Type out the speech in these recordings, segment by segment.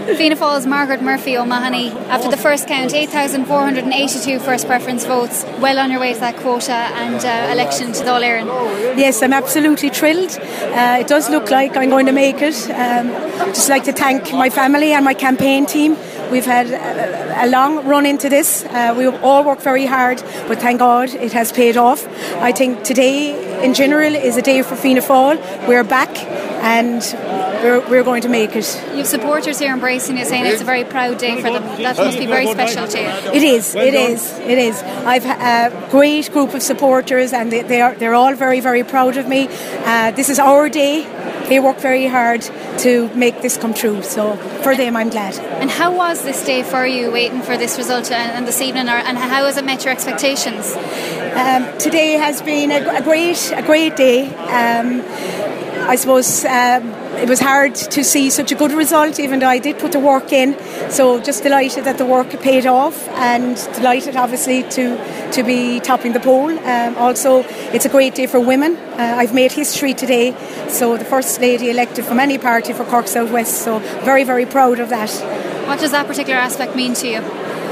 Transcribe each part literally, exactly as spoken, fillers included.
Fianna Fáil's Margaret Murphy O'Mahony, after the first count, eight thousand four hundred eighty-two first preference votes, well on your way to that quota and uh, election to Dáil Éireann. Yes, I'm absolutely thrilled. Uh, it does look like I'm going to make it. Um, just like to thank my family and my campaign team. We've had a, a long run into this. Uh, we all worked very hard, but thank God it has paid off. I think today, in general, is a day for Fianna Fáil. We're back and we're, we're going to make it. You have supporters here embracing you, saying it's a very proud day for them. That must be very special to you. It is, it is, it is. I've a great group of supporters and they, they are, they're all very, very proud of me. Uh, this is our day. They work very hard to make this come true, so for them I'm glad. And how was this day for you, waiting for this result and, and this evening, or, and how has it met your expectations? Um, today has been a, a great a great day. Um, I suppose um, it was hard to see such a good result, even though I did put the work in. So just delighted that the work paid off, and delighted obviously to to be topping the poll. Um, also, it's a great day for women. Uh, I've made history today, so the first lady elected from any party for Cork South West. So very very proud of that. What does that particular aspect mean to you?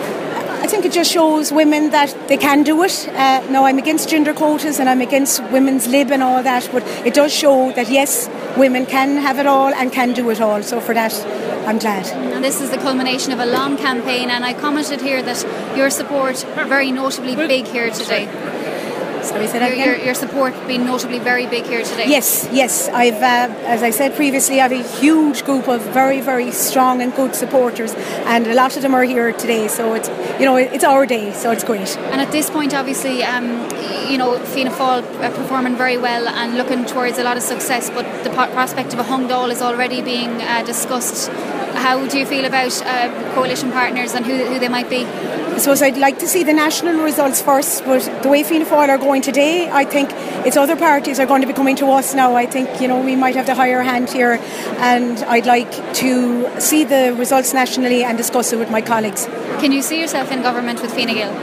I think it just shows women that they can do it. Uh, now, I'm against gender quotas and I'm against women's lib and all that, but it does show that, yes, women can have it all and can do it all. So for that, I'm glad. And this is the culmination of a long campaign, and I commented here that your support very notably big here today. Sorry, say that your, again? Your, your support being notably very big here today. Yes, yes. I've, uh, as I said previously, I have a huge group of very, very strong and good supporters, and a lot of them are here today. So it's, you know, it's our day, so it's great. And at this point, obviously, um, you know, Fianna Fáil are performing very well and looking towards a lot of success. But the prospect of a hung Dáil is already being uh, discussed. How do you feel about uh, coalition partners and who, who they might be? I suppose I'd like to see the national results first, but the way Fianna Fáil are going today, I think it's other parties are going to be coming to us now. I think, you know, we might have the higher hand here, and I'd like to see the results nationally and discuss it with my colleagues. Can you see yourself in government with Fine Gael?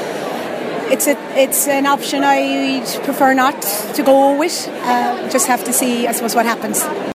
It's a, it's an option I'd prefer not to go with. Uh, just have to see, I suppose, what happens.